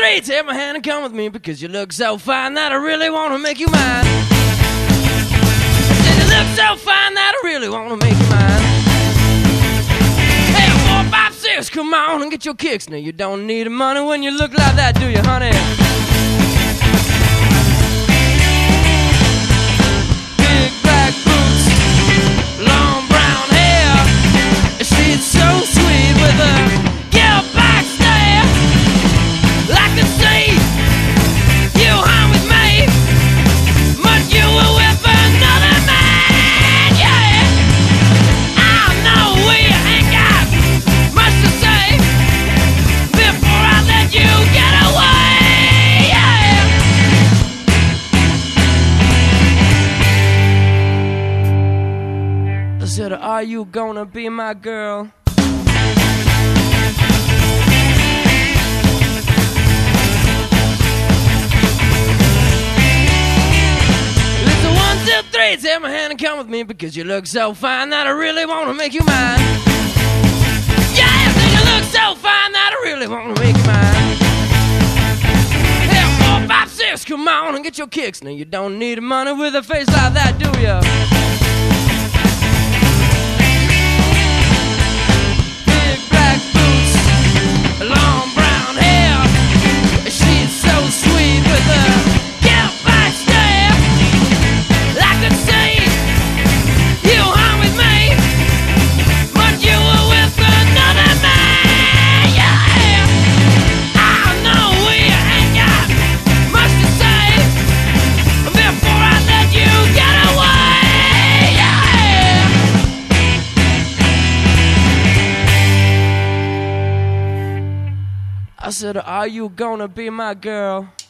three, take my hand and come with me, because you look so fine that I really want to make you mine. I said you look so fine that I really want to make you mine. Hey, 4, 5, 6, come on and get your kicks. Now you don't need money when you look like that, do you, honey? Big black boots, long brown hair. She's so sweet with her get back stare. I could see you hung with me, but you were with another man, yeah. I know we ain't got much to say before I let you get away, yeah. I said, are you gonna be my girl? Three, take my hand and come with me, because you look so fine that I really want to make you mine. Yeah, I think you look so fine that I really want to make you mine. Hey, 4, 5, 6, come on and get your kicks. Now you don't need money with a face like that, do ya? Big black boots, long brown hair. She's so sweet with her get back stare. I could see you hung with me, but you were with another man, yeah. I know we ain't got much to say before I let you get away, yeah. I said, are you gonna be my girl?